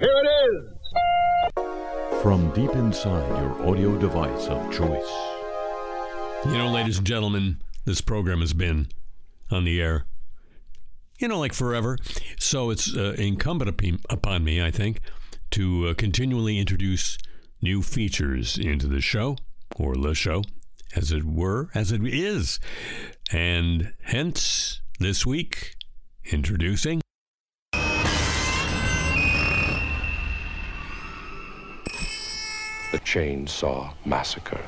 Here it is! From deep inside your audio device of choice. You know, ladies and gentlemen, this program has been on the air, like forever. So it's incumbent upon me, I think, to continually introduce new features into the show, or the show, as it were, as it is. And hence, this week, introducing The Chainsaw Massacre.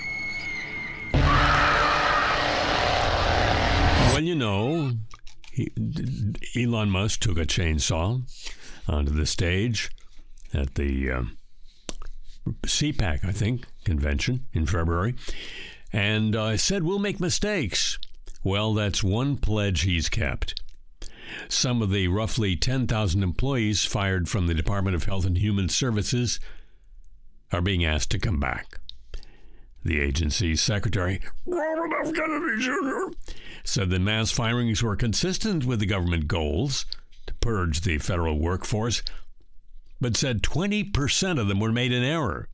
Well, Elon Musk took a chainsaw onto the stage at the CPAC, I think, convention in February, and said, we'll make mistakes. Well, that's one pledge he's kept. Some of the roughly 10,000 employees fired from the Department of Health and Human Services are being asked to come back. The agency's secretary, Robert F. Kennedy Jr., said the mass firings were consistent with the government goals to purge the federal workforce, but said 20% of them were made in error.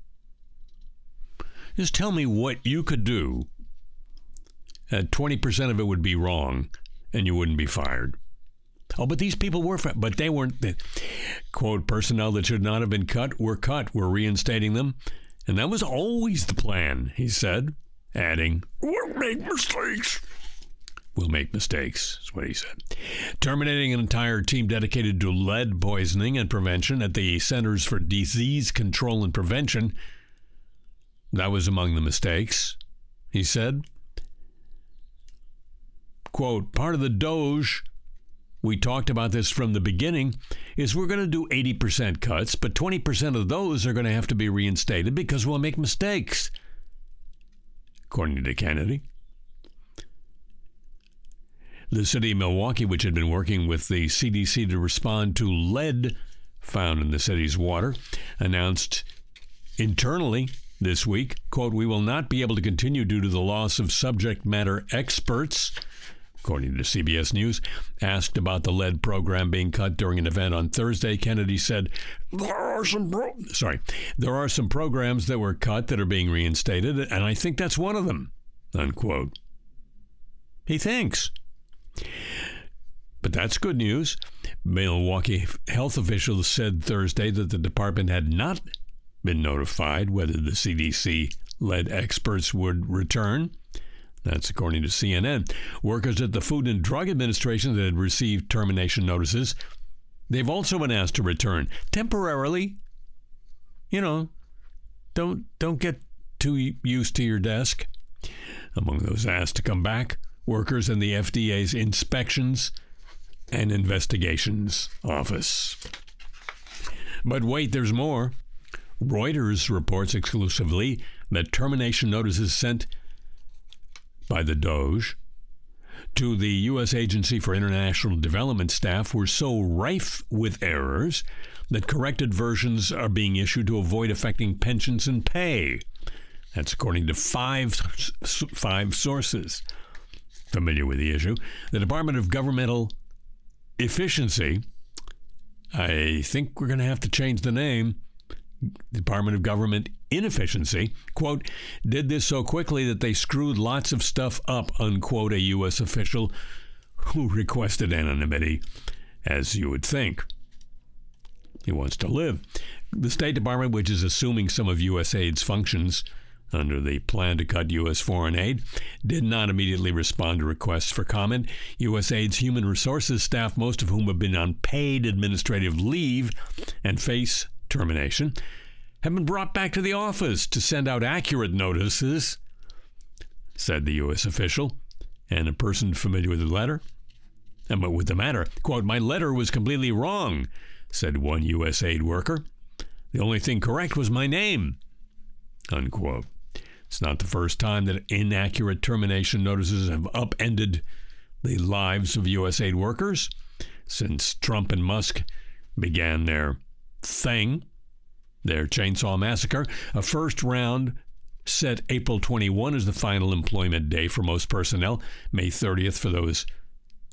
Just tell me what you could do. 20% of it would be wrong, and you wouldn't be fired. Oh, but these people were fired, but they weren't. Quote, personnel that should not have been cut. We're reinstating them. And that was always the plan, he said, adding, we'll make mistakes. We'll make mistakes, is what he said. Terminating an entire team dedicated to lead poisoning and prevention at the Centers for Disease Control and Prevention. That was among the mistakes, he said. Quote, part of the DOGE, we talked about this from the beginning, is we're going to do 80% cuts, but 20% of those are going to have to be reinstated because we'll make mistakes, according to Kennedy. The city of Milwaukee, which had been working with the CDC to respond to lead found in the city's water, announced internally this week, quote, we will not be able to continue due to the loss of subject matter experts. According to CBS News, asked about the lead program being cut during an event on Thursday, Kennedy said, there are some programs that were cut that are being reinstated, and I think that's one of them, unquote. He thinks. But that's good news. Milwaukee health officials said Thursday that the department had not been notified whether the CDC lead experts would return. That's according to CNN. Workers at the Food and Drug Administration that had received termination notices, they've also been asked to return temporarily. Don't get too used to your desk. Among those asked to come back, workers in the FDA's Inspections and Investigations Office. But wait, there's more. Reuters reports exclusively that termination notices sent by the DOGE to the U.S. Agency for International Development staff were so rife with errors that corrected versions are being issued to avoid affecting pensions and pay. That's according to five sources familiar with the issue. The Department of Governmental Efficiency, I think we're going to have to change the name, Department of Government Inefficiency, quote, did this so quickly that they screwed lots of stuff up, unquote, a U.S. official who requested anonymity, as you would think. He wants to live. The State Department, which is assuming some of USAID's functions under the plan to cut U.S. foreign aid, did not immediately respond to requests for comment. USAID's human resources staff, most of whom have been on paid administrative leave and face termination, have been brought back to the office to send out accurate notices, said the U.S. official, and a person familiar with the letter. But with the matter, quote, my letter was completely wrong, said one USAID worker. The only thing correct was my name, unquote. It's not the first time that inaccurate termination notices have upended the lives of USAID workers since Trump and Musk began their thing, their chainsaw massacre. A first round set April 21 as the final employment day for most personnel, May 30th for those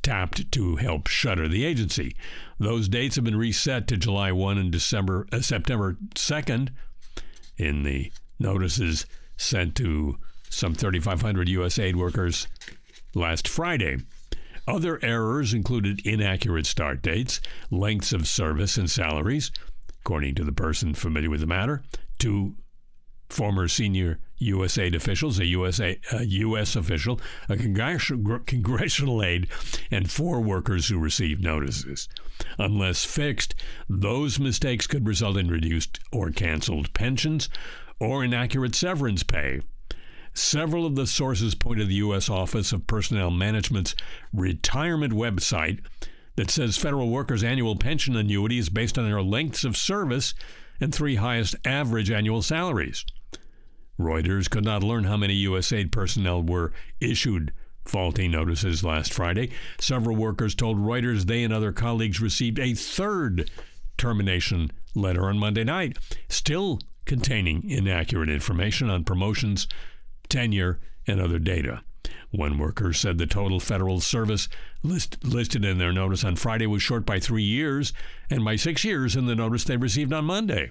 tapped to help shutter the agency. Those dates have been reset to July 1 and September 2nd in the notices sent to some 3,500 U.S. aid workers last Friday. Other errors included inaccurate start dates, lengths of service, and salaries, according to the person familiar with the matter. 2 former senior U.S. aid officials, a U.S. official, a congressional aide, and 4 workers who received notices. Unless fixed, those mistakes could result in reduced or canceled pensions or inaccurate severance pay. Several of the sources point to the U.S. Office of Personnel Management's retirement website that says federal workers' annual pension annuity is based on their lengths of service and 3 highest average annual salaries. Reuters could not learn how many U.S. aid personnel were issued faulty notices last Friday. Several workers told Reuters they and other colleagues received a 3rd termination letter on Monday night, still containing inaccurate information on promotions, tenure, and other data. One worker said the total federal service listed in their notice on Friday was short by 3 years and by 6 years in the notice they received on Monday.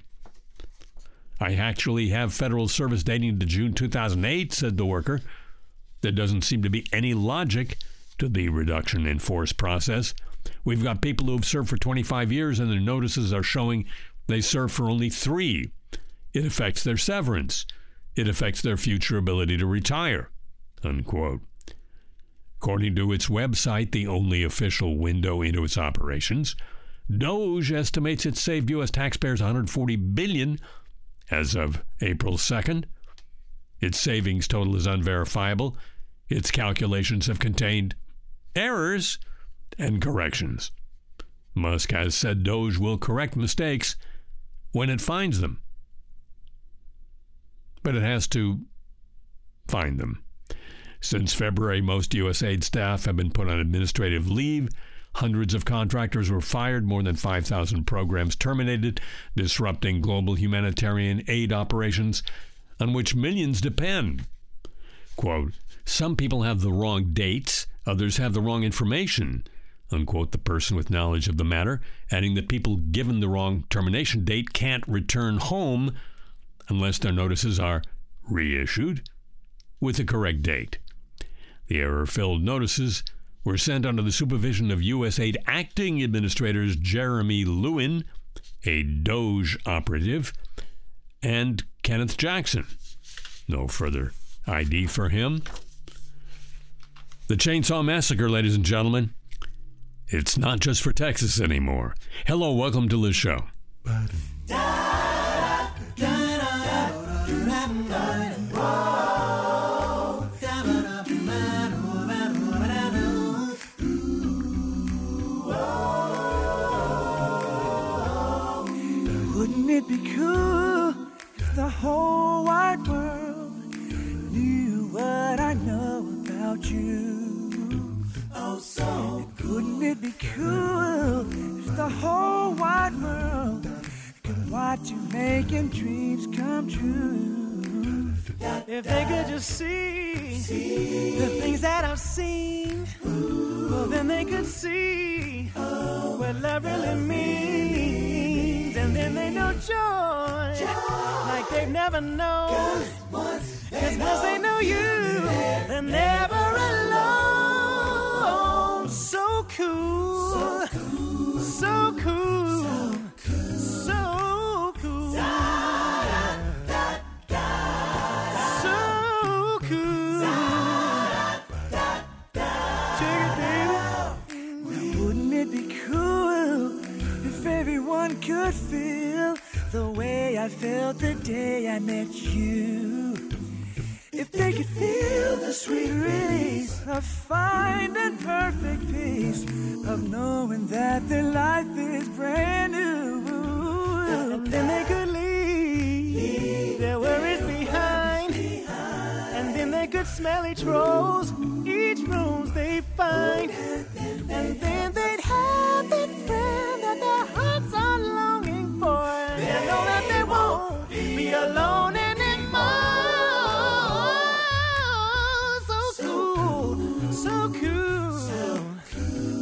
I actually have federal service dating to June 2008, said the worker. There doesn't seem to be any logic to the reduction in force process. We've got people who have served for 25 years and their notices are showing they served for only 3. It affects their severance. It affects their future ability to retire, unquote. According to its website, the only official window into its operations, DOJ estimates it saved U.S. taxpayers $140 billion as of April 2nd. Its savings total is unverifiable. Its calculations have contained errors and corrections. Musk has said DOJ will correct mistakes when it finds them. But it has to find them. Since February, most U.S. aid staff have been put on administrative leave. Hundreds of contractors were fired, more than 5,000 programs terminated, disrupting global humanitarian aid operations on which millions depend. Quote, some people have the wrong dates, others have the wrong information, unquote, the person with knowledge of the matter, adding that people given the wrong termination date can't return home unless their notices are reissued with the correct date. The error-filled notices were sent under the supervision of USAID acting administrators Jeremy Lewin, a DOJ operative, and Kenneth Jackson. No further ID for him. The Chainsaw Massacre, ladies and gentlemen, it's not just for Texas anymore. Hello, welcome to the show. Wouldn't it be cool if the whole wide world knew what I know about you? Oh, so wouldn't it be cool if the whole wide world could watch you making dreams come true? If they could just see the things that I've seen, well, then they could see what love really means. And then they know joy like they've never known. Because once they know you, they're never alone. So cool, so cool, so cool. So cool. Check it, baby. Now, wouldn't it be cool if everyone could feel the way I felt the day I met you? If they could feel the sweet release of finding perfect peace, of knowing that their life is brand new, and then they could leave their worries behind, and then they could smell each rose they find, and then they'd have that friend that their hearts are longing for, and they know that they won't be alone anymore. So cool, so cool,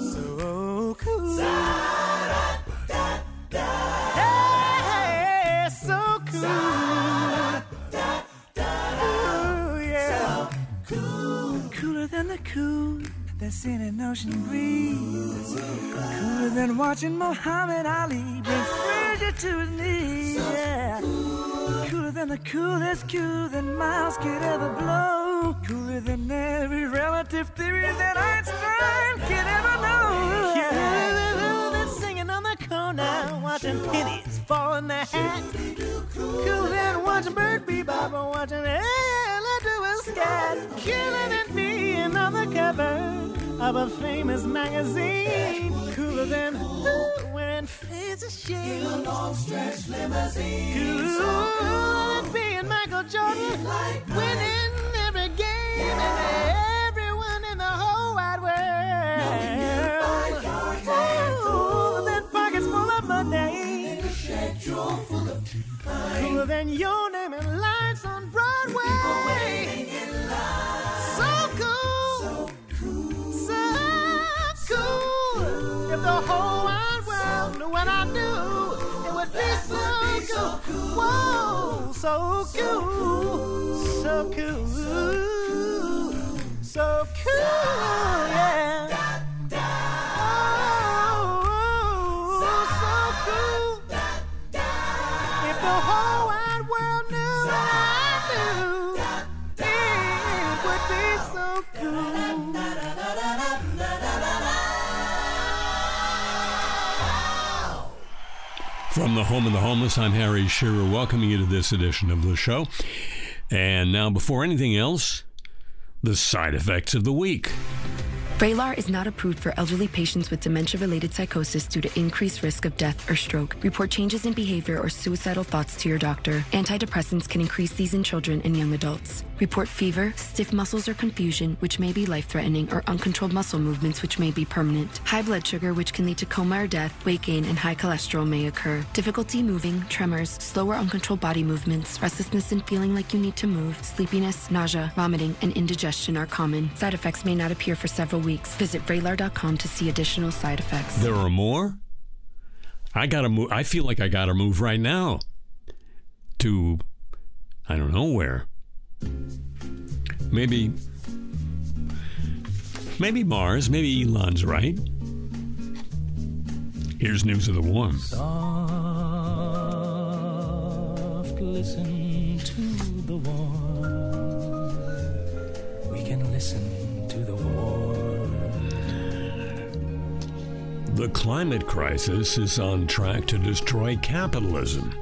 in an ocean breeze. Cooler than watching Muhammad Ali bring Frazier to his knees. Yeah. Cooler than the coolest cue that Miles could ever blow. Cooler than every relative theory that Einstein could ever know. Cooler than singing on the corner, watching pennies fall in the hat. Cooler than watching Bert Bebop or watching Ella do a scat. Cooler than being on the cover of a famous magazine. Cooler than wearing fancy shades in a long stretch limousine. Cooler than being Michael Jordan, winning every game and everyone in the whole wide world. Cooler than pockets full of money, cooler than your name and lights on Broadway. So cool, so cool. If the whole wide world knew what I knew, it would be so cool. Whoa, so cool, so cool, so cool, yeah. Oh, so cool. If the whole wide world knew what I knew, it would be so cool. From the Home of the Homeless, I'm Harry Shearer, welcoming you to this edition of the show. And now, before anything else, the side effects of the week. Vraylar is not approved for elderly patients with dementia-related psychosis due to increased risk of death or stroke. Report changes in behavior or suicidal thoughts to your doctor. Antidepressants can increase these in children and young adults. Report fever, stiff muscles or confusion, which may be life-threatening, or uncontrolled muscle movements, which may be permanent. High blood sugar, which can lead to coma or death, weight gain, and high cholesterol may occur. Difficulty moving, tremors, slow or uncontrolled body movements, restlessness and feeling like you need to move, sleepiness, nausea, vomiting, and indigestion are common. Side effects may not appear for several weeks. Visit Vraylar.com to see additional side effects. There are more? I gotta move. I feel like I gotta move right now to, I don't know where. Maybe Mars. Maybe Elon's right. Here's News of the Warm. Soft, listen to the warm. We can listen to the warm. The climate crisis is on track to destroy capitalism.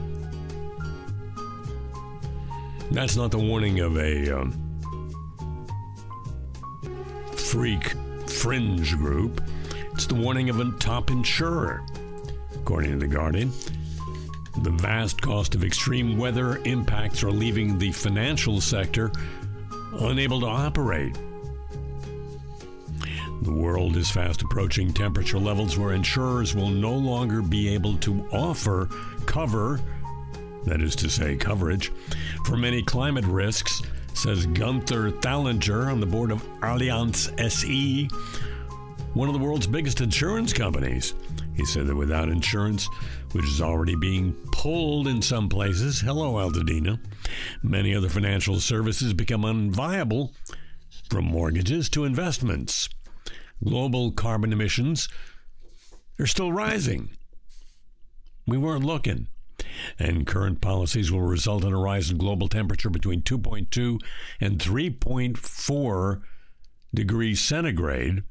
That's not the warning of a freak fringe group. It's the warning of a top insurer. According to The Guardian, the vast cost of extreme weather impacts are leaving the financial sector unable to operate. The world is fast approaching temperature levels where insurers will no longer be able to offer cover, that is to say, coverage, for many climate risks, says Gunther Thallinger on the board of Allianz SE, one of the world's biggest insurance companies. He said that without insurance, which is already being pulled in some places, hello Altadena, many other financial services become unviable, from mortgages to investments. Global carbon emissions are still rising. We weren't looking. And current policies will result in a rise in global temperature between 2.2 and 3.4 degrees centigrade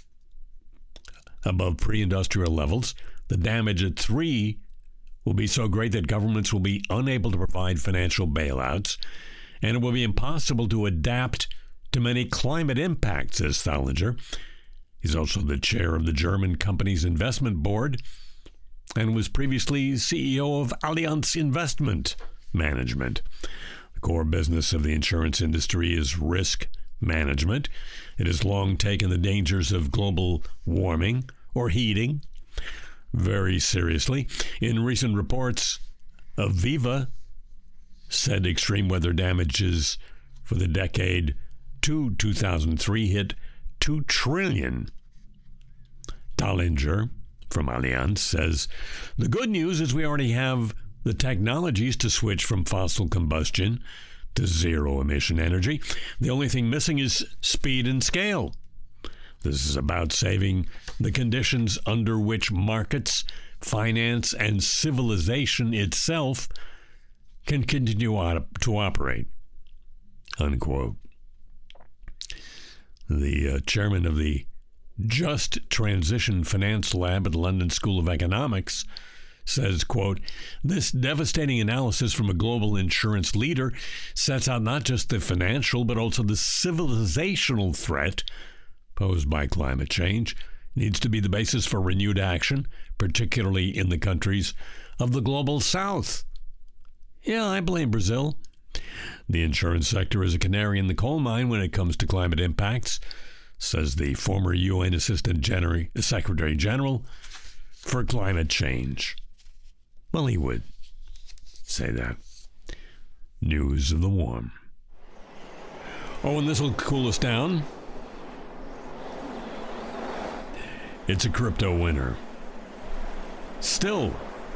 above pre-industrial levels. The damage at 3 will be so great that governments will be unable to provide financial bailouts, and it will be impossible to adapt to many climate impacts, says Thallinger. He's also the chair of the German company's investment board and was previously CEO of Allianz Investment Management. The core business of the insurance industry is risk management. It has long taken the dangers of global warming or heating very seriously. In recent reports, Aviva said extreme weather damages for the decade to 2003 hit $2 trillion. Thallinger from Allianz says, the good news is we already have the technologies to switch from fossil combustion to zero-emission energy. The only thing missing is speed and scale. This is about saving the conditions under which markets, finance, and civilization itself can continue to operate, unquote. The chairman of the Just Transition Finance Lab at London School of Economics says, quote, this devastating analysis from a global insurance leader sets out not just the financial but also the civilizational threat posed by climate change. Needs to be the basis for renewed action, particularly in the countries of the global south. Yeah, I blame Brazil. The insurance sector is a canary in the coal mine when it comes to climate impacts, says the former UN Assistant Secretary General for Climate Change. Well, he would say that. News of the warm. Oh, and this will cool us down. It's a crypto winter. Still,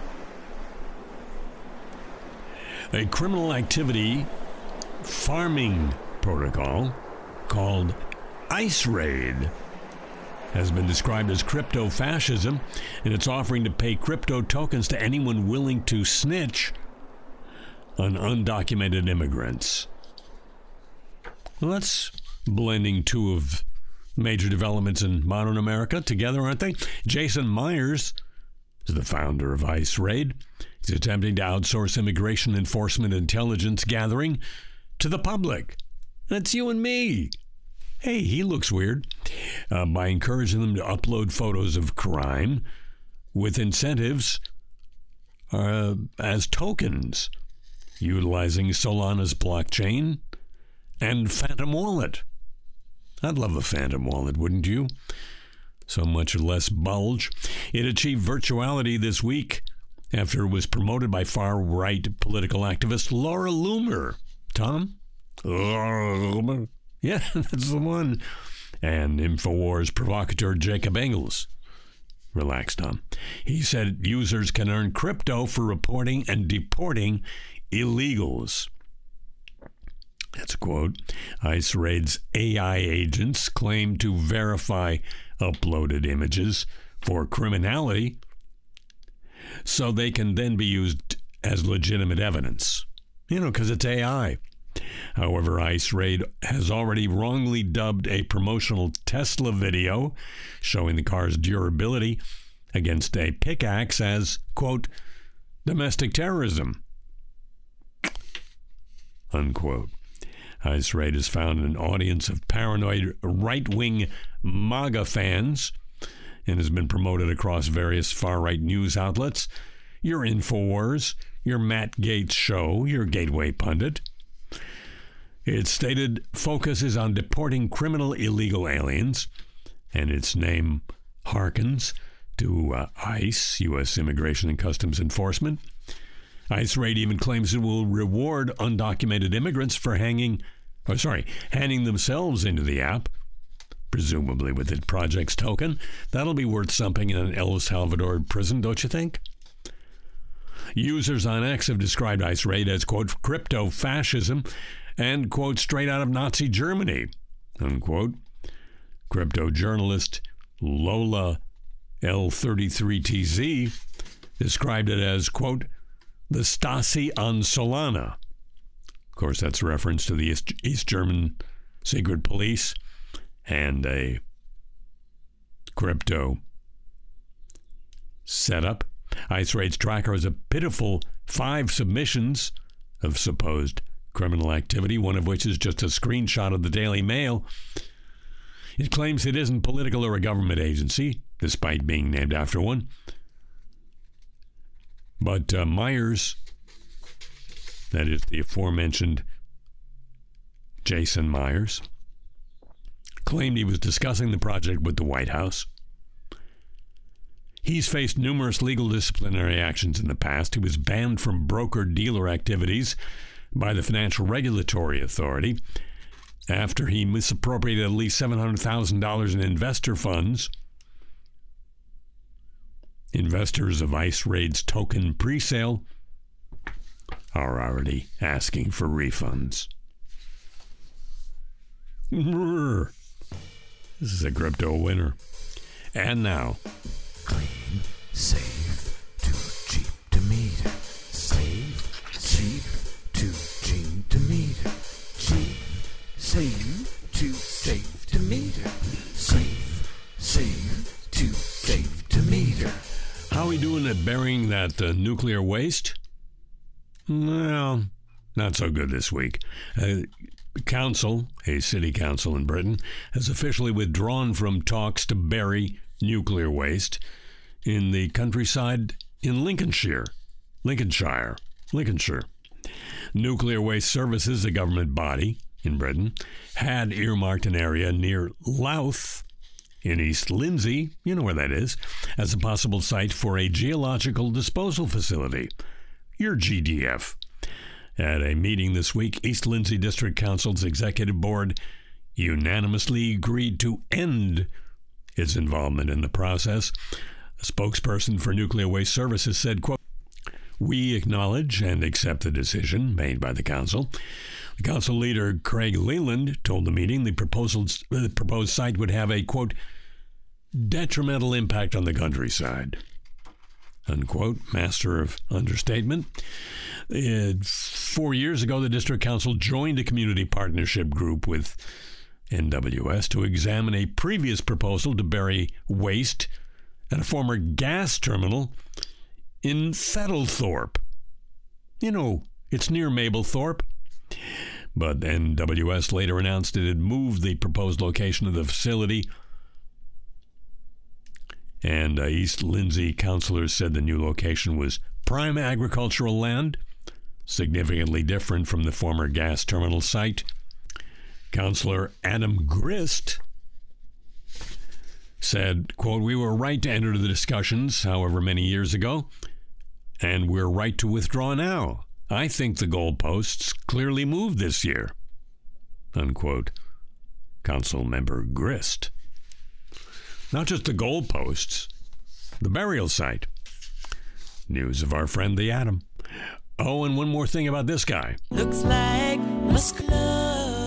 a criminal activity farming protocol called Ice Raid has been described as crypto fascism, and it's offering to pay crypto tokens to anyone willing to snitch on undocumented immigrants. Well, that's blending two of major developments in modern America together, aren't they? Jason Myers is the founder of Ice Raid. He's attempting to outsource immigration enforcement intelligence gathering to the public. That's you and me. Hey, he looks weird. By encouraging them to upload photos of crime with incentives as tokens, utilizing Solana's blockchain and Phantom Wallet. I'd love a Phantom Wallet, wouldn't you? So much less bulge. It achieved virtuality this week after it was promoted by far-right political activist Laura Loomer. Tom? Laura Loomer? Yeah, that's the one. And InfoWars provocateur Jacob Engels. Relax, Tom. He said users can earn crypto for reporting and deporting illegals. That's a quote. Ice Raid's AI agents claim to verify uploaded images for criminality so they can then be used as legitimate evidence. You know, because it's AI. However, Ice Raid has already wrongly dubbed a promotional Tesla video showing the car's durability against a pickaxe as, quote, domestic terrorism, unquote. Ice Raid has found an audience of paranoid right-wing MAGA fans and has been promoted across various far-right news outlets. Your InfoWars, your Matt Gaetz show, your Gateway Pundit. Its stated focus is on deporting criminal illegal aliens, and its name harkens to ICE, U.S. Immigration and Customs Enforcement. Ice Raid even claims it will reward undocumented immigrants for handing themselves into the app, presumably with its project's token. That'll be worth something in an El Salvador prison, don't you think? Users on X have described Ice Raid as, quote, crypto fascism and, quote, straight out of Nazi Germany, unquote. Crypto journalist Lola L33TZ described it as, quote, the Stasi on Solana. Of course, that's a reference to the East German secret police and a crypto setup. Ice Raid's tracker has a pitiful 5 submissions of supposed criminal activity, one of which is just a screenshot of the Daily Mail. It claims it isn't political or a government agency, despite being named after one. But Myers, that is the aforementioned Jason Myers, claimed he was discussing the project with the White House. He's faced numerous legal disciplinary actions in the past. He was banned from broker-dealer activities by the Financial Regulatory Authority after he misappropriated at least $700,000 in investor funds. Investors of Ice Raid's token presale are already asking for refunds. This is a crypto winner. And now, Clean, safe, too cheap to meter. Safe, cheap, too cheap to meter. Cheap, safe, too safe to meter. Safe, too safe to meter. how are we doing at burying that nuclear waste? Well, not so good this week. Council, a city council in Britain, has officially withdrawn from talks to bury nuclear waste in the countryside in Lincolnshire. Nuclear Waste Services, a government body in Britain, had earmarked an area near Louth in East Lindsey, you know where that is, as a possible site for a geological disposal facility, your GDF. At a meeting this week, East Lindsey District Council's executive board unanimously agreed to end its involvement in the process. A spokesperson for Nuclear Waste Services said, quote, "We acknowledge and accept the decision made by the council." The council leader, Craig Leland, told the meeting the proposed site would have a, quote, "detrimental impact on the countryside," unquote, master of understatement. 4 years ago, the district council joined a community partnership group with NWS to examine a previous proposal to bury waste at a former gas terminal in Feddlethorpe. You know, it's near Mablethorpe. But NWS later announced it had moved the proposed location of the facility. And East Lindsey councillors said the new location was prime agricultural land, significantly different from the former gas terminal site. Councillor Adam Grist said, quote, "We were right to enter the discussions however many years ago, and we're right to withdraw now. I think the goalposts clearly moved this year," unquote. Council member Grist. Not just the goalposts, the burial site. News of our friend the Atom. Oh, and one more thing about this guy. Looks like muscular.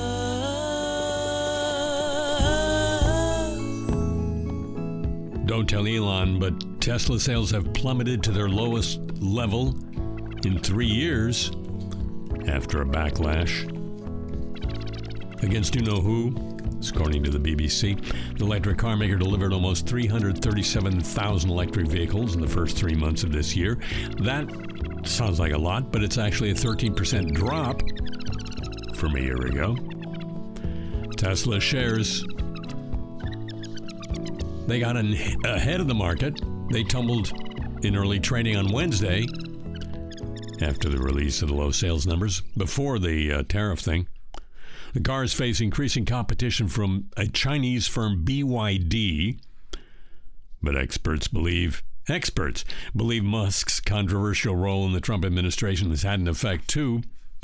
Don't tell Elon, but Tesla sales have plummeted to their lowest level in 3 years after a backlash against you-know-who. According to the BBC, the electric car maker delivered almost 337,000 electric vehicles in the first 3 months of this year. That sounds like a lot, but it's actually a 13% drop from a year ago. Tesla shares, they got ahead of the market. They tumbled in early trading on Wednesday after the release of the low sales numbers before the tariff thing. The cars face increasing competition from a Chinese firm, BYD, but experts believe Musk's controversial role in the Trump administration has had an effect too.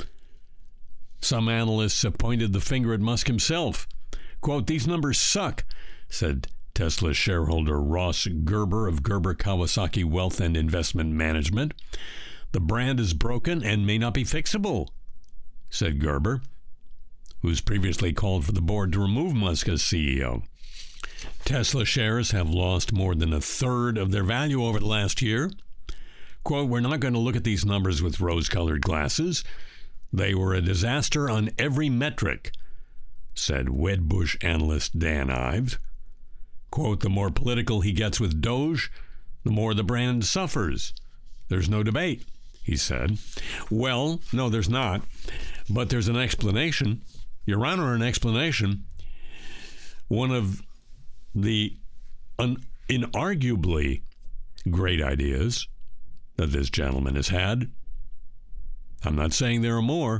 Some analysts have pointed the finger at Musk himself. Quote, "These numbers suck," said Tesla shareholder Ross Gerber of Gerber Kawasaki Wealth and Investment Management. "The brand is broken and may not be fixable," said Gerber, who's previously called for the board to remove Musk as CEO. Tesla shares have lost more than a third of their value over the last year. Quote, "We're not going to look at these numbers with rose-colored glasses. They were a disaster on every metric," said Wedbush analyst Dan Ives. Quote, "The more political he gets with Doge, the more the brand suffers. There's no debate," he said. Well, no, there's not. But there's an explanation. Your Honor, an explanation. One of the inarguably great ideas that this gentleman has had, I'm not saying there are more,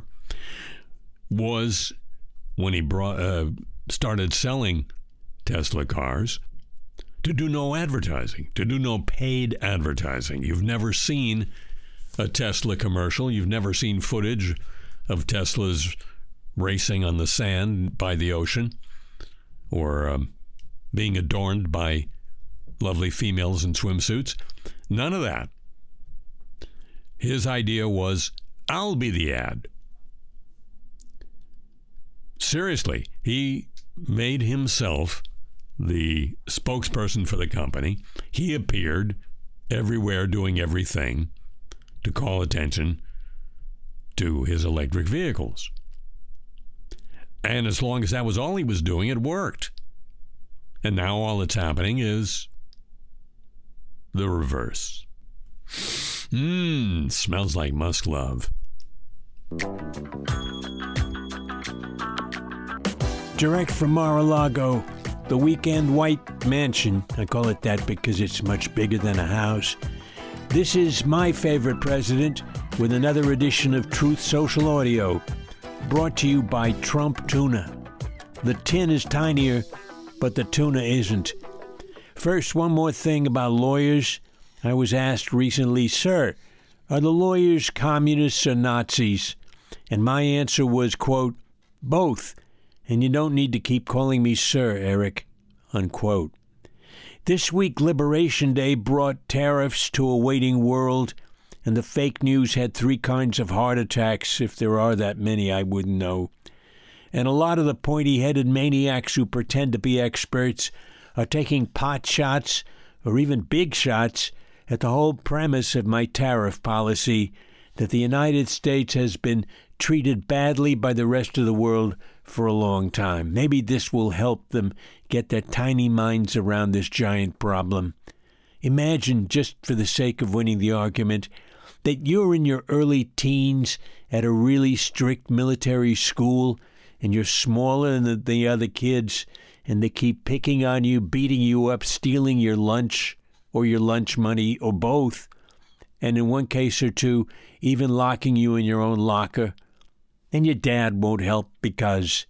was when he started selling Tesla cars, to do no advertising, to do no paid advertising. You've never seen a Tesla commercial. You've never seen footage of Teslas racing on the sand by the ocean or being adorned by lovely females in swimsuits. None of that. His idea was, I'll be the ad. Seriously, he made himself the spokesperson for the company. He appeared everywhere doing everything to call attention to his electric vehicles. And as long as that was all he was doing, it worked. And now all that's happening is the reverse. Smells like musk love. Direct from Mar-a-Lago, the Weekend White Mansion. I call it that because it's much bigger than a house. This is my favorite president with another edition of Truth Social Audio, brought to you by Trump Tuna. The tin is tinier, but the tuna isn't. First, one more thing about lawyers. I was asked recently, "Sir, are the lawyers communists or Nazis?" And my answer was, quote, "Both. And you don't need to keep calling me sir, Eric," unquote. This week, Liberation Day brought tariffs to a waiting world, and the fake news had 3 kinds of heart attacks. If there are that many, I wouldn't know. And a lot of the pointy-headed maniacs who pretend to be experts are taking pot shots, or even big shots, at the whole premise of my tariff policy, that the United States has been treated badly by the rest of the world for a long time. Maybe this will help them get their tiny minds around this giant problem. Imagine, just for the sake of winning the argument, that you're in your early teens at a really strict military school, and you're smaller than the other kids, and they keep picking on you, beating you up, stealing your lunch or your lunch money, or both, and in one case or two, even locking you in your own locker. And your dad won't help because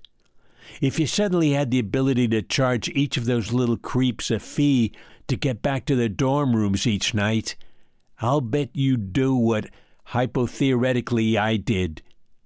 if you suddenly had the ability to charge each of those little creeps a fee to get back to their dorm rooms each night, I'll bet you'd do what hypotheoretically I did.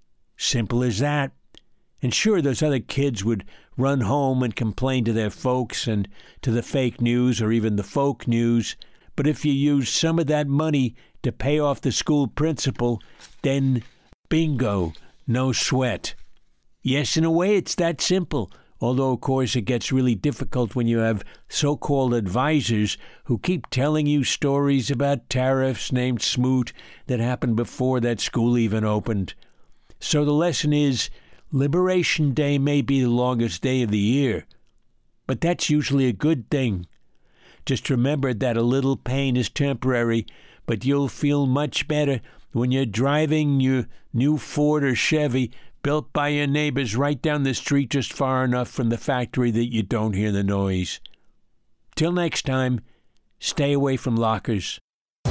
Simple as that. And sure, those other kids would run home and complain to their folks and to the fake news or even the folk news. But if you use some of that money to pay off the school principal, then bingo, no sweat. Yes, in a way, it's that simple. Although, of course, it gets really difficult when you have so-called advisors who keep telling you stories about tariffs named Smoot that happened before that school even opened. So the lesson is, Liberation Day may be the longest day of the year, but that's usually a good thing. Just remember that a little pain is temporary, but you'll feel much better when you're driving your new Ford or Chevy built by your neighbors right down the street just far enough from the factory that you don't hear the noise. Till next time, stay away from lockers.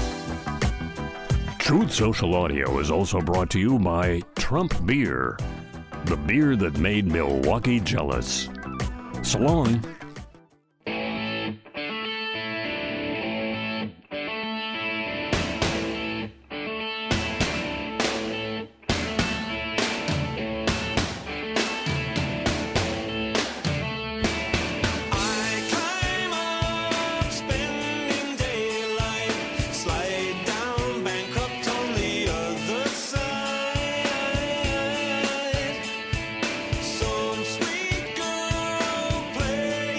Truth Social Audio is also brought to you by Trump Beer, the beer that made Milwaukee jealous. So long. Some sweet girl play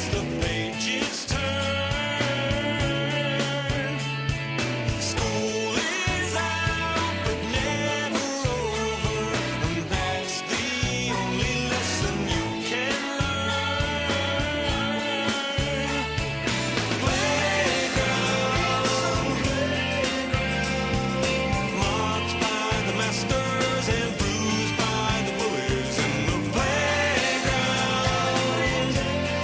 as the pages turn. School is out, but never over, and that's the only lesson you can learn. Playground, marked by the masters and bruised by the bullies in the playground.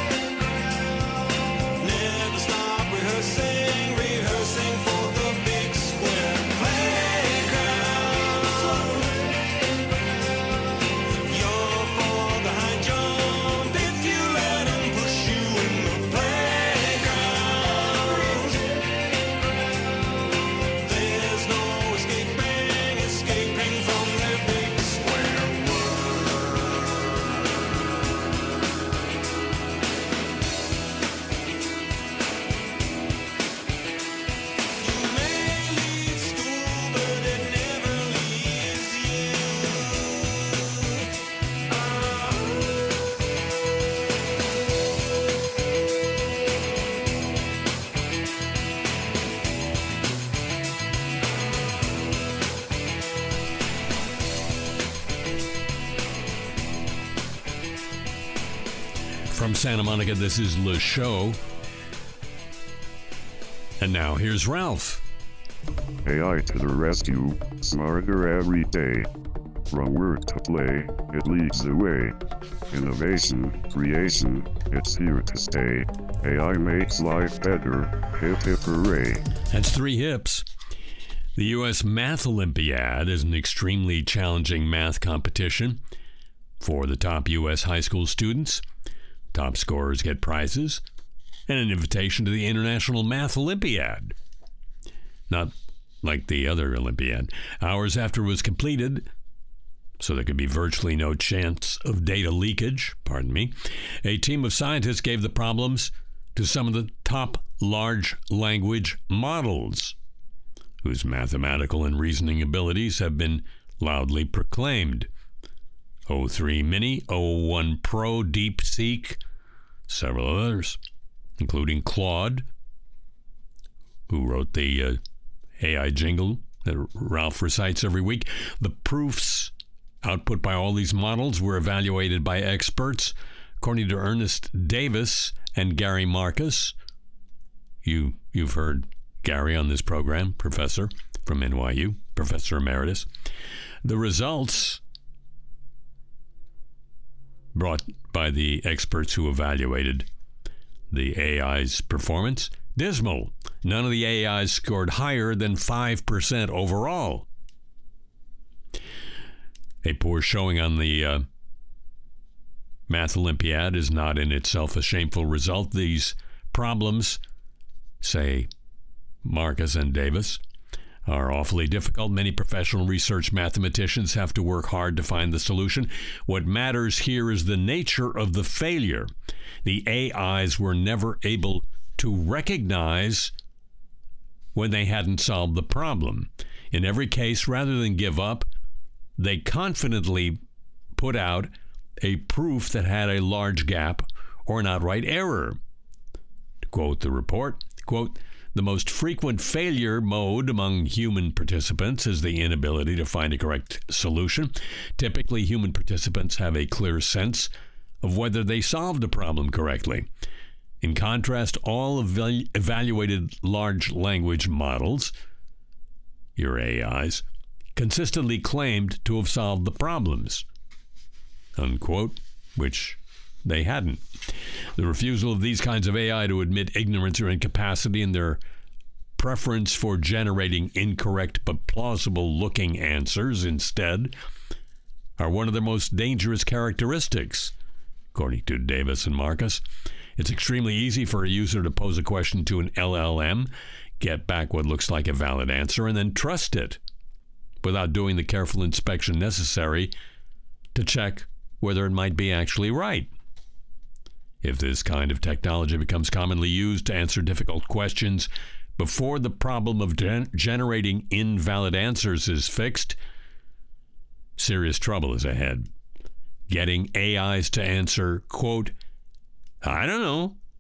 Never stop rehearsing, rehearsing for the big square playground. You're for the high jump if you let 'em push you in the playground. There's no escaping from their big square You may leave school, but it never leaves you. From Santa Monica, this is Le Show. And now here's Ralph. AI to the rescue, smarter every day. From work to play, it leads the way. Innovation, creation, it's here to stay. AI makes life better. Hip hip hooray. That's 3 hips. The U.S. Math Olympiad is an extremely challenging math competition for the top U.S. high school students. Top scorers get prizes and an invitation to the International Math Olympiad. Not like the other Olympiad. Hours after it was completed, so there could be virtually no chance of data leakage, a team of scientists gave the problems to some of the top large language models, whose mathematical and reasoning abilities have been loudly proclaimed. O3 Mini, O1 Pro, DeepSeek, several others, including Claude, who wrote the AI jingle that Ralph recites every week. The proofs output by all these models were evaluated by experts, according to Ernest Davis and Gary Marcus. You've heard Gary on this program, professor from NYU, professor emeritus. The results brought by the experts who evaluated the AI's performance, dismal. None of the AIs scored higher than 5% overall. A poor showing on the Math Olympiad is not in itself a shameful result. These problems, say Marcus and Davis, are awfully difficult. Many professional research mathematicians have to work hard to find the solution. What matters here is the nature of the failure. The AIs were never able to recognize when they hadn't solved the problem. In every case, rather than give up, they confidently put out a proof that had a large gap or an outright error. To quote the report, quote, "The most frequent failure mode among human participants is the inability to find a correct solution. Typically, human participants have a clear sense of whether they solved a problem correctly. In contrast, all evaluated large language models, your AIs, consistently claimed to have solved the problems," unquote, which they hadn't. The refusal of these kinds of AI to admit ignorance or incapacity and their preference for generating incorrect but plausible-looking answers instead are one of their most dangerous characteristics, according to Davis and Marcus. It's extremely easy for a user to pose a question to an LLM, get back what looks like a valid answer, and then trust it without doing the careful inspection necessary to check whether it might be actually right. If this kind of technology becomes commonly used to answer difficult questions before the problem of generating invalid answers is fixed, serious trouble is ahead. Getting AIs to answer, quote, "I don't know,"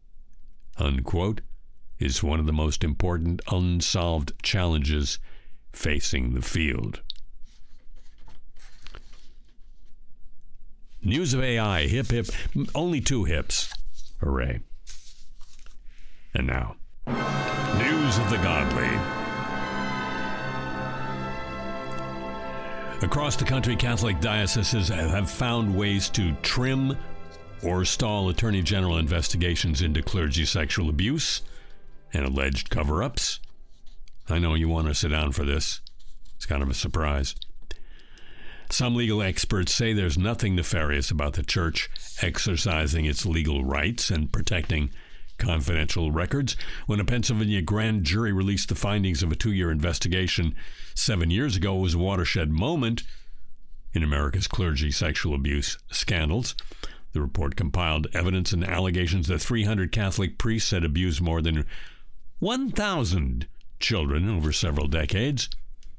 unquote, is one of the most important unsolved challenges facing the field. News of AI, hip, hip, only 2 hips. Hooray. And now, news of the godly. Across the country, Catholic dioceses have found ways to trim or stall Attorney General investigations into clergy sexual abuse and alleged cover-ups. I know you want to sit down for this. It's kind of a surprise. Some legal experts say there's nothing nefarious about the church exercising its legal rights and protecting confidential records. When a Pennsylvania grand jury released the findings of a 2-year investigation 7 years ago, it was a watershed moment in America's clergy sexual abuse scandals. The report compiled evidence and allegations that 300 Catholic priests had abused more than 1,000 children over several decades,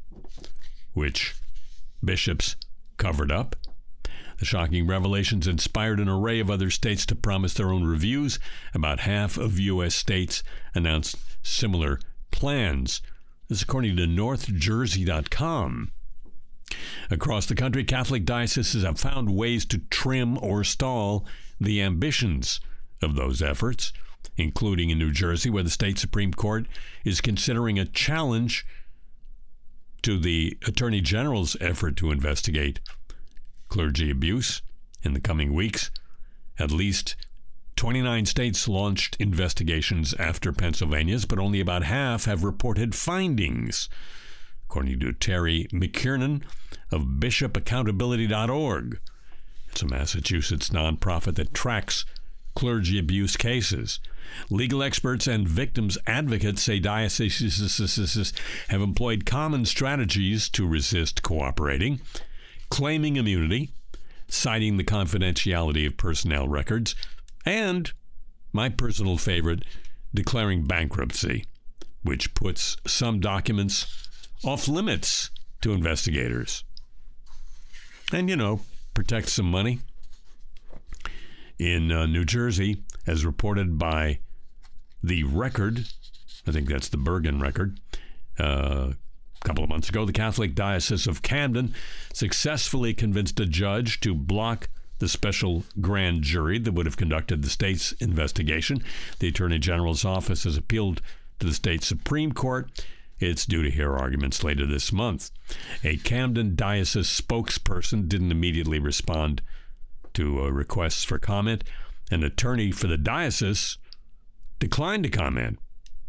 which bishops covered up. The shocking revelations inspired an array of other states to promise their own reviews. About half of U.S. states announced similar plans. This is according to NorthJersey.com. Across the country, Catholic dioceses have found ways to trim or stall the ambitions of those efforts, including in New Jersey, where the state Supreme Court is considering a challenge to the Attorney General's effort to investigate clergy abuse in the coming weeks. At least 29 states launched investigations after Pennsylvania's, but only about half have reported findings, according to Terry McKiernan of BishopAccountability.org. It's a Massachusetts nonprofit that tracks clergy abuse cases. Legal experts and victims advocates say dioceses have employed common strategies to resist cooperating, claiming immunity, citing the confidentiality of personnel records, and, my personal favorite, declaring bankruptcy, which puts some documents off limits to investigators. And, protect some money. In New Jersey, as reported by The Record, I think that's the Bergen Record, a couple of months ago, the Catholic Diocese of Camden successfully convinced a judge to block the special grand jury that would have conducted the state's investigation. The Attorney General's office has appealed to the state Supreme Court. It's due to hear arguments later this month. A Camden Diocese spokesperson didn't immediately respond to requests for comment. An attorney for the diocese declined to comment.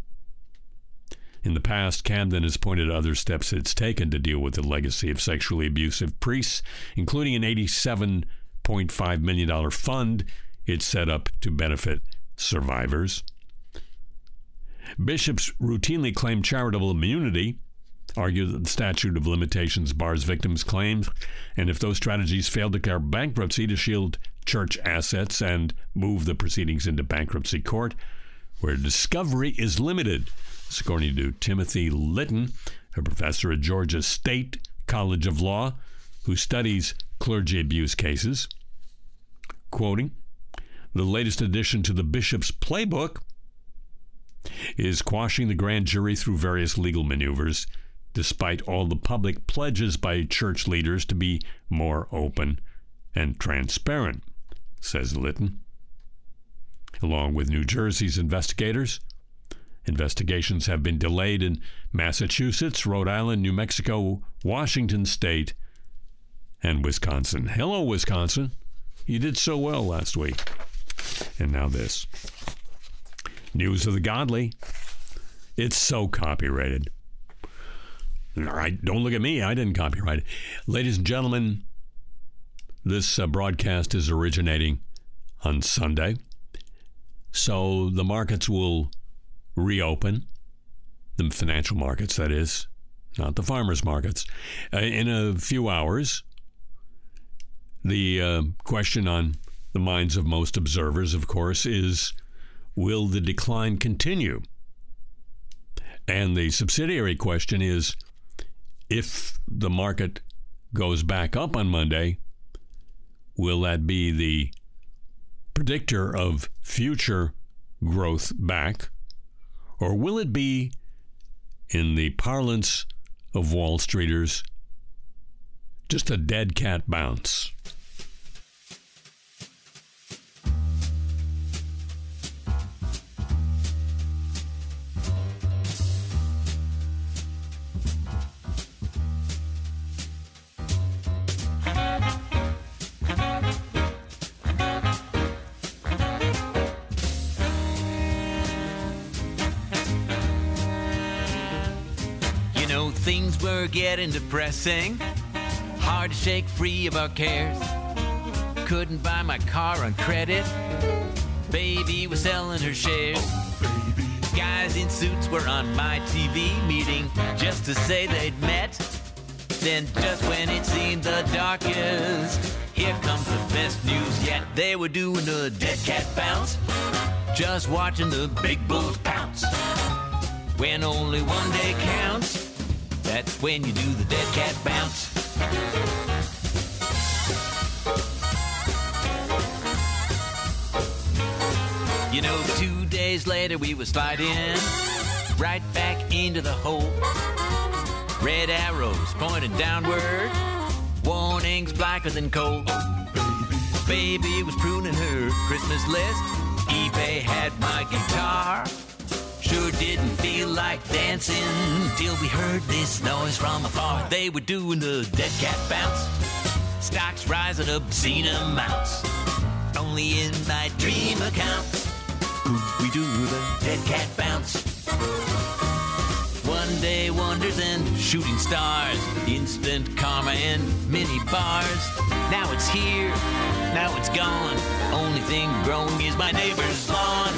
In the past, Camden has pointed to other steps it's taken to deal with the legacy of sexually abusive priests, including an $87.5 million fund it set up to benefit survivors. Bishops routinely claim charitable immunity, argue that the statute of limitations bars victims' claims, and if those strategies fail to declare bankruptcy to shield church assets and move the proceedings into bankruptcy court, where discovery is limited. This, according to Timothy Litton, a professor at Georgia State College of Law, who studies clergy abuse cases. Quoting, the latest addition to the bishop's playbook is quashing the grand jury through various legal maneuvers, despite all the public pledges by church leaders to be more open and transparent, says Litton. Along with New Jersey's investigators, investigations have been delayed in Massachusetts, Rhode Island, New Mexico, Washington State, and Wisconsin. Hello, Wisconsin. You did so well last week. And now this. News of the godly. It's so copyrighted. Don't look at me. I didn't copyright it. Ladies and gentlemen, this broadcast is originating on Sunday. So the markets will reopen. The financial markets, that is. Not the farmers' markets. In a few hours. The question on the minds of most observers, of course, is, will the decline continue? And the subsidiary question is, if the market goes back up on Monday, will that be the predictor of future growth back? Or will it be, in the parlance of Wall Streeters, just a dead cat bounce? Things were getting depressing, hard to shake free of our cares. Couldn't buy my car on credit, baby was selling her shares. Guys in suits were on my TV meeting just to say they'd met. Then just when it seemed the darkest, here comes the best news yet. They were doing a dead cat bounce, just watching the big bulls pounce. When only one day counts, that's when you do the dead cat bounce. You know, 2 days later we were sliding right back into the hole. Red arrows pointing downward, warnings blacker than coal. Baby was pruning her Christmas list, eBay had my guitar. Sure didn't feel like dancing till we heard this noise from afar. They were doing the dead cat bounce, stocks rising obscene amounts. Only in my dream account we do the dead cat bounce. One day wonders and shooting stars, instant karma and mini bars. Now it's here, now it's gone. Only thing growing is my neighbor's lawn.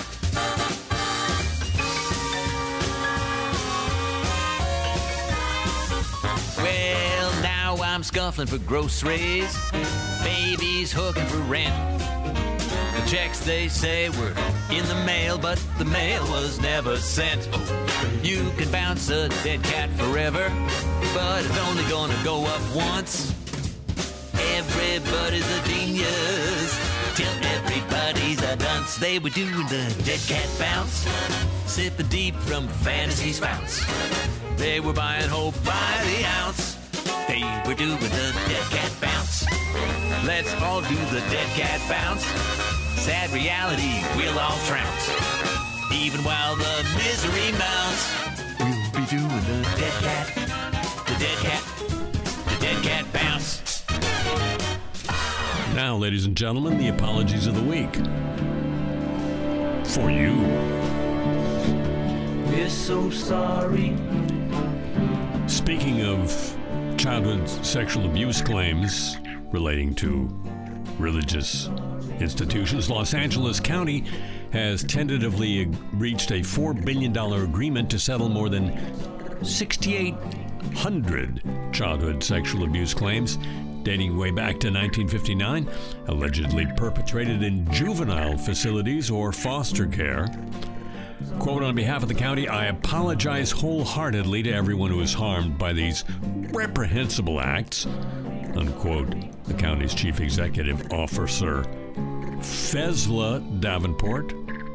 Well, now I'm scuffling for groceries, baby's hooking for rent. The checks they say were in the mail, but the mail was never sent. You can bounce a dead cat forever, but it's only gonna go up once. Everybody's a genius till everybody's a dunce. They were doing the dead cat bounce, sipping deep from fantasy spouts. They were buying hope by the ounce. They were doing the dead cat bounce. Let's all do the dead cat bounce. Sad reality, we'll all trounce. Even while the misery mounts, we'll be doing the dead cat, the dead cat, the dead cat bounce. Now, ladies and gentlemen, the apologies of the week. For you. We're so sorry. Speaking of childhood sexual abuse claims relating to religious institutions, Los Angeles County has tentatively reached a $4 billion agreement to settle more than 6,800 childhood sexual abuse claims dating way back to 1959, allegedly perpetrated in juvenile facilities or foster care. Quote, on behalf of the county, I apologize wholeheartedly to everyone who was harmed by these reprehensible acts, unquote, the county's chief executive officer, Fezia Davenport.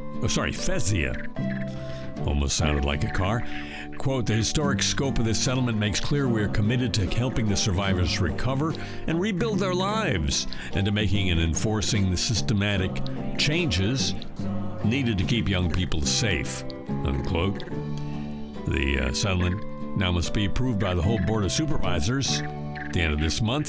Almost sounded like a car. Quote, the historic scope of this settlement makes clear we are committed to helping the survivors recover and rebuild their lives, and to making and enforcing the systematic changes needed to keep young people safe, unquote. The settlement now must be approved by the whole Board of Supervisors at the end of this month.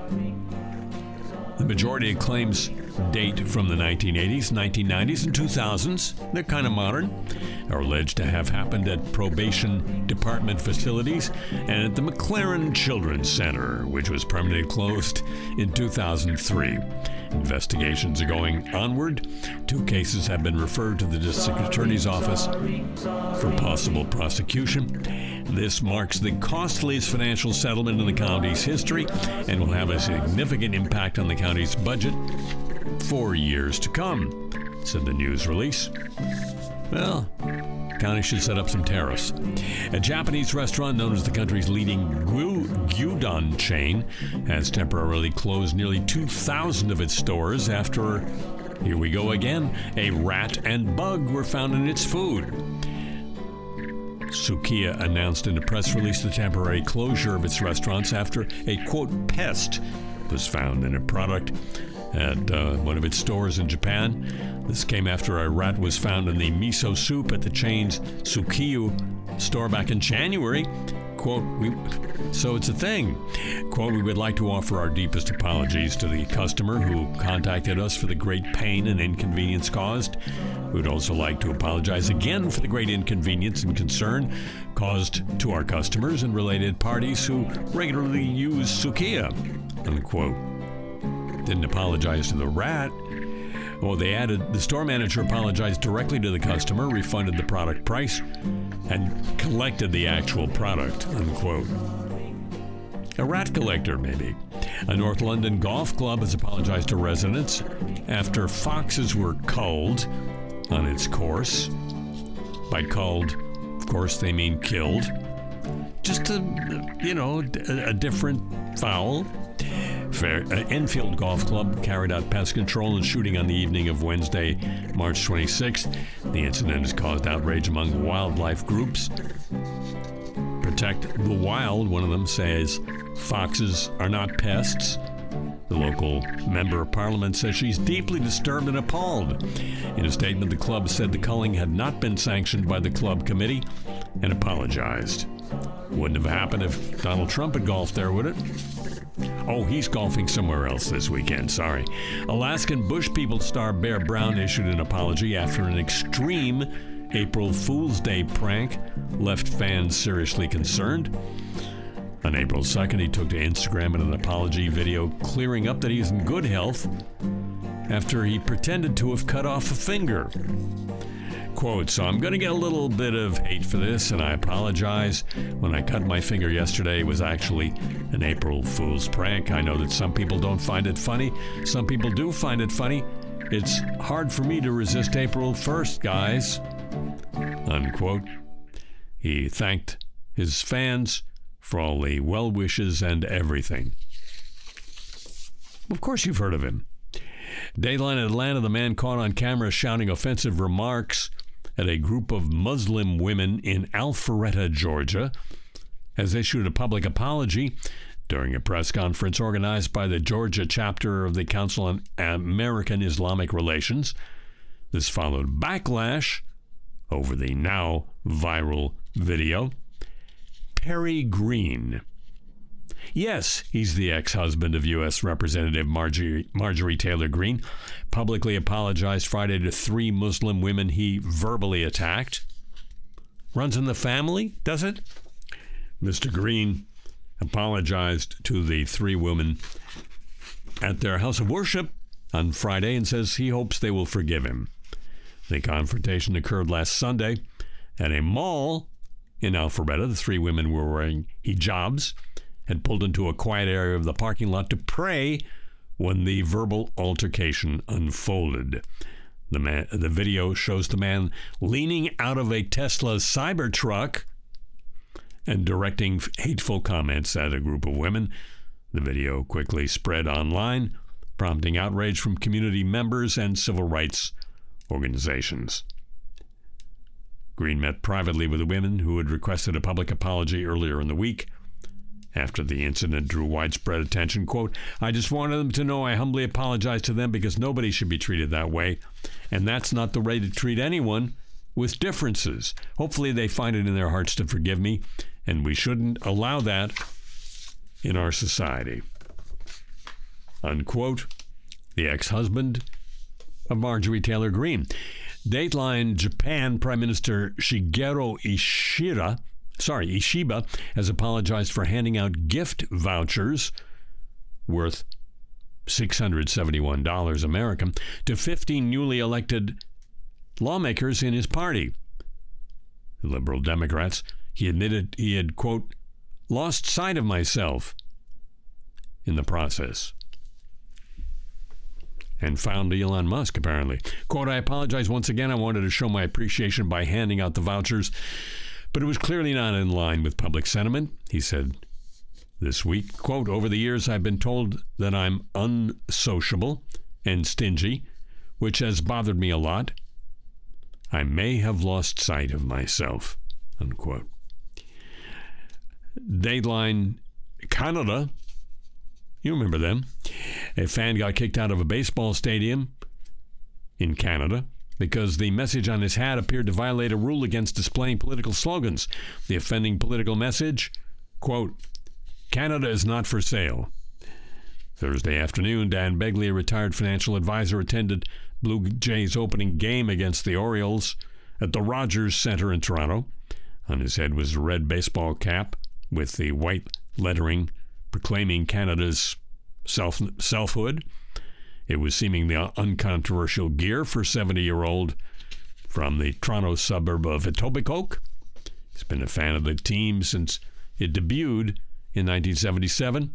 The majority of claims date from the 1980s, 1990s, and 2000s. They're kind of modern. Are alleged to have happened at probation department facilities and at the McLaren Children's Center, which was permanently closed in 2003. Investigations are going onward. 2 cases have been referred to the district attorney's office for possible prosecution. This marks the costliest financial settlement in the county's history and will have a significant impact on the county's budget for years to come, said the news release. Well, the county should set up some tariffs. A Japanese restaurant known as the country's leading gyudon chain has temporarily closed nearly 2,000 of its stores after Here we go again. A rat and bug were found in its food. Sukiya announced in a press release the temporary closure of its restaurants after a, quote, pest was found in a product at one of its stores in Japan. This came after a rat was found in the miso soup at the chain's Sukiya store back in January. Quote, so it's a thing. Quote, we would like to offer our deepest apologies to the customer who contacted us for the great pain and inconvenience caused. We would also like to apologize again for the great inconvenience and concern caused to our customers and related parties who regularly use Sukiya, unquote. Didn't apologize to the rat. Well, they added, the store manager apologized directly to the customer, refunded the product price, and collected the actual product, unquote. A rat collector, maybe. A North London golf club has apologized to residents after foxes were culled on its course. By culled, of course, they mean killed. Just a different fowl. Enfield Golf Club carried out pest control and shooting on the evening of Wednesday, March 26th. The incident has caused outrage among wildlife groups. Protect the Wild, one of them, says foxes are not pests. The local member of parliament says she's deeply disturbed and appalled. In a statement, the club said the culling had not been sanctioned by the club committee and apologized. Wouldn't have happened if Donald Trump had golfed there, would it? Oh, he's golfing somewhere else this weekend, sorry. Alaskan Bush People star Bear Brown issued an apology after an extreme April Fool's Day prank left fans seriously concerned. On April 2nd, he took to Instagram in an apology video clearing up that he's in good health after he pretended to have cut off a finger. Quote, so I'm going to get a little bit of hate for this, and I apologize. When I cut my finger yesterday, it was actually an April Fool's prank. I know that some people don't find it funny. Some people do find it funny. It's hard for me to resist April 1st, guys. Unquote. He thanked his fans for all the well wishes and everything. Of course you've heard of him. Dateline Atlanta, the man caught on camera shouting offensive remarks at a group of Muslim women in Alpharetta, Georgia, has issued a public apology during a press conference organized by the Georgia chapter of the Council on American Islamic Relations. This followed backlash over the now viral video. Perry Green. Yes, he's the ex-husband of U.S. Representative Marjorie Taylor Greene. Publicly apologized Friday to 3 Muslim women he verbally attacked. Runs in the family, does it? Mr. Green apologized to the 3 women at their house of worship on Friday and says he hopes they will forgive him. The confrontation occurred last Sunday at a mall in Alpharetta. The 3 women were wearing hijabs, had pulled into a quiet area of the parking lot to pray when the verbal altercation unfolded. The video shows the man leaning out of a Tesla Cybertruck and directing hateful comments at a group of women. The video quickly spread online, prompting outrage from community members and civil rights organizations. Green met privately with the women who had requested a public apology earlier in the week. After the incident drew widespread attention, quote, I just wanted them to know I humbly apologize to them because nobody should be treated that way. And that's not the way to treat anyone with differences. Hopefully they find it in their hearts to forgive me, and we shouldn't allow that in our society. Unquote. The ex-husband of Marjorie Taylor Greene. Dateline Japan Prime Minister Shigeru Ishiba has apologized for handing out gift vouchers worth $671 American to 15 newly elected lawmakers in his party, the Liberal Democrats. He admitted he had, quote, lost sight of myself in the process. And found Elon Musk, apparently. Quote, I apologize once again. I wanted to show my appreciation by handing out the vouchers, but it was clearly not in line with public sentiment, he said this week. Quote, over the years, I've been told that I'm unsociable and stingy, which has bothered me a lot. I may have lost sight of myself, unquote. Dateline Canada, you remember them. A fan got kicked out of a baseball stadium in Canada because the message on his hat appeared to violate a rule against displaying political slogans. The offending political message, quote, "Canada is not for sale." Thursday afternoon, Dan Begley, a retired financial advisor, attended Blue Jays' opening game against the Orioles at the Rogers Centre in Toronto. On his head was a red baseball cap with the white lettering proclaiming Canada's selfhood. It was seemingly uncontroversial gear for 70-year-old from the Toronto suburb of Etobicoke. He's been a fan of the team since it debuted in 1977.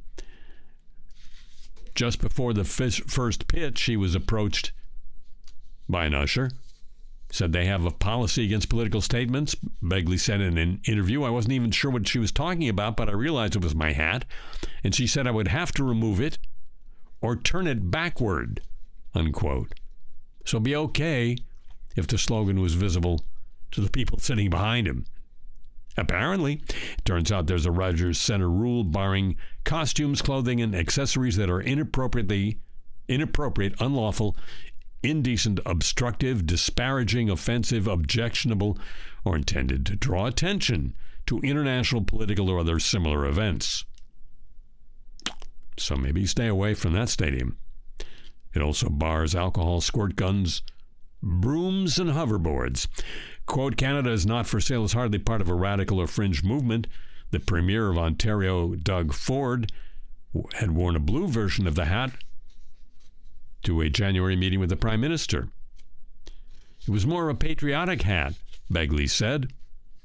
Just before the first pitch, he was approached by an usher. Said they have a policy against political statements. Begley said in an interview, "I wasn't even sure what she was talking about, but I realized it was my hat. And she said I would have to remove it or turn it backward," unquote. So be okay if the slogan was visible to the people sitting behind him. Apparently, it turns out there's a Rogers Centre rule barring costumes, clothing, and accessories that are inappropriate, unlawful, indecent, obstructive, disparaging, offensive, objectionable, or intended to draw attention to international, political, or other similar events. So maybe stay away from that stadium. It also bars alcohol, squirt guns, brooms, and hoverboards. Quote, "Canada is not for sale" is hardly part of a radical or fringe movement. The Premier of Ontario, Doug Ford, had worn a blue version of the hat to a January meeting with the Prime Minister. It was more of a patriotic hat, Begley said.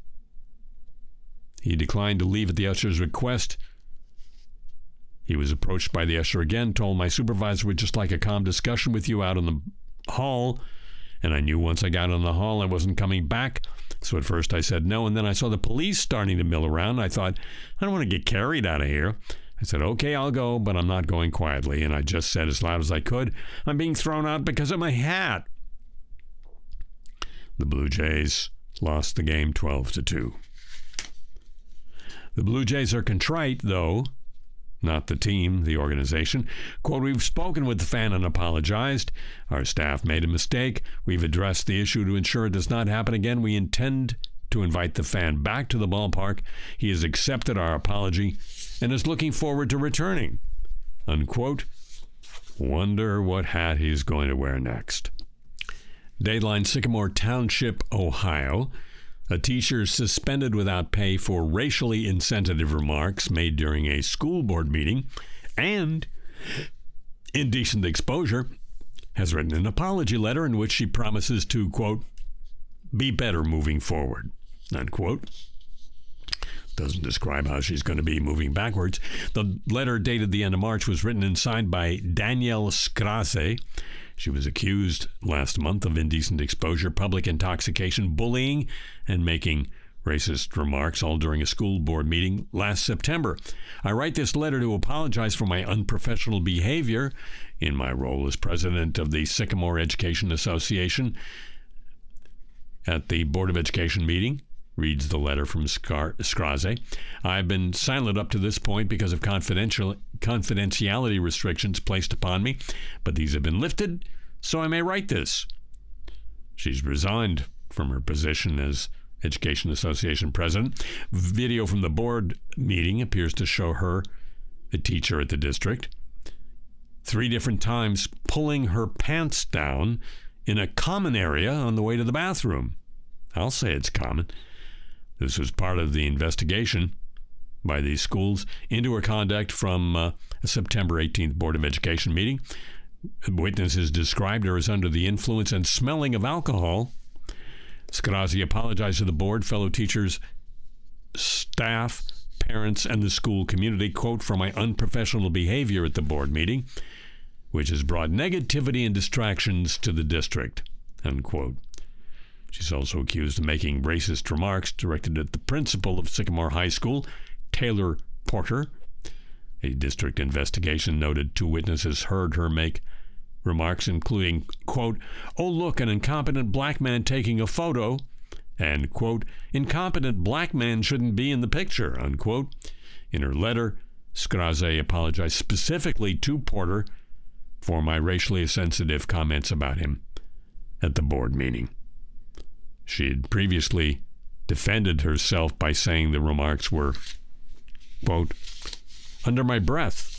He declined to leave at the usher's request. He was approached by the usher again, told, "My supervisor would just like a calm discussion with you out in the hall." And I knew once I got in the hall I wasn't coming back. So at first I said no, and then I saw the police starting to mill around. I thought, I don't want to get carried out of here. I said, "Okay, I'll go, but I'm not going quietly." And I just said as loud as I could, "I'm being thrown out because of my hat." The Blue Jays lost the game 12-2. The Blue Jays are contrite, though, not the team, the organization. Quote, "We've spoken with the fan and apologized. Our staff made a mistake. We've addressed the issue to ensure it does not happen again. We intend to invite the fan back to the ballpark. He has accepted our apology and is looking forward to returning," unquote. Wonder what hat he's going to wear next. Dateline Sycamore Township, Ohio. A teacher suspended without pay for racially insensitive remarks made during a school board meeting and indecent exposure has written an apology letter in which she promises to, quote, "be better moving forward," unquote. Doesn't describe how she's going to be moving backwards. The letter, dated the end of March, was written and signed by Danielle Skrase. She was accused last month of indecent exposure, public intoxication, bullying, and making racist remarks, all during a school board meeting last September. "I write this letter to apologize for my unprofessional behavior in my role as president of the Sycamore Education Association at the Board of Education meeting," reads the letter from Skrase. "I've been silent up to this point because of confidentiality restrictions placed upon me, but these have been lifted, so I may write this." She's resigned from her position as Education Association president. Video from the board meeting appears to show her, a teacher at the district, 3 different times pulling her pants down in a common area on the way to the bathroom. I'll say it's common. This was part of the investigation by these schools into her conduct from a September 18th Board of Education meeting. Witnesses described her as under the influence and smelling of alcohol. Skrase apologized to the board, fellow teachers, staff, parents, and the school community, quote, "for my unprofessional behavior at the board meeting, which has brought negativity and distractions to the district," unquote. She's also accused of making racist remarks directed at the principal of Sycamore High School, Taylor Porter. A district investigation noted 2 witnesses heard her make remarks including, quote, "Oh, look, an incompetent black man taking a photo," and, quote, "Incompetent black man shouldn't be in the picture," unquote. In her letter, Skraze apologized specifically to Porter for my racially sensitive comments about him at the board meeting. She had previously defended herself by saying the remarks were, quote, "under my breath."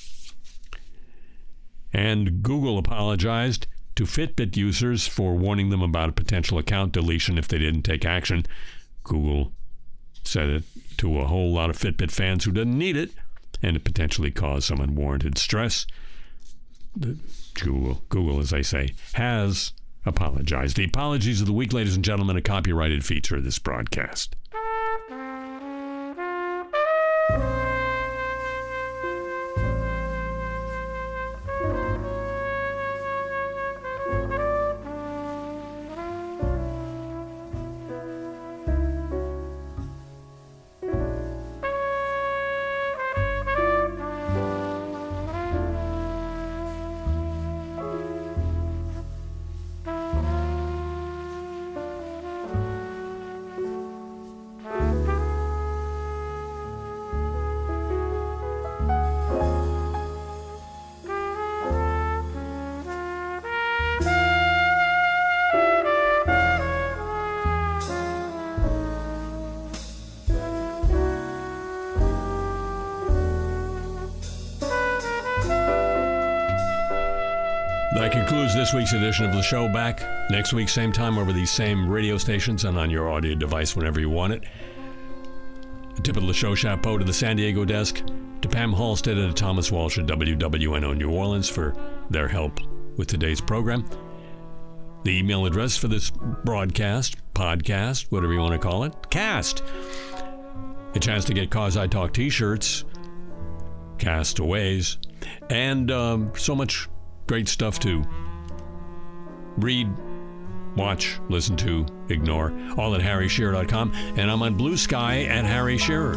And Google apologized to Fitbit users for warning them about a potential account deletion if they didn't take action. Google said it to a whole lot of Fitbit fans who didn't need it, and it potentially caused some unwarranted stress. Google, as I say, has apologized. The apologies of the week, ladies and gentlemen, a copyrighted feature of this broadcast. That concludes this week's edition of the show. Back next week, same time, over these same radio stations and on your audio device whenever you want it. A tip of the show chapeau to the San Diego desk, to Pam Halstead and to Thomas Walsh at WWNO New Orleans for their help with today's program. The email address for this broadcast, podcast, whatever you want to call it, cast. A chance to get Cause I Talk t-shirts, castaways, and so much great stuff to read, watch, listen to, ignore, all at harryshearer.com, and I'm on Blue Sky at Harry Shearer.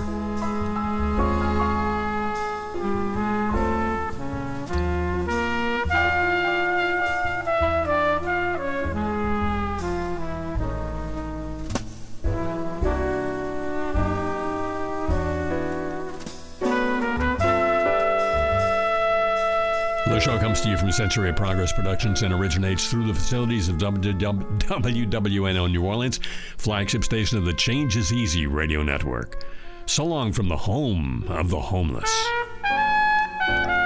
The show comes to you from Century of Progress Productions and originates through the facilities of WWNO New Orleans, flagship station of the Change is Easy radio network. So long from the home of the homeless.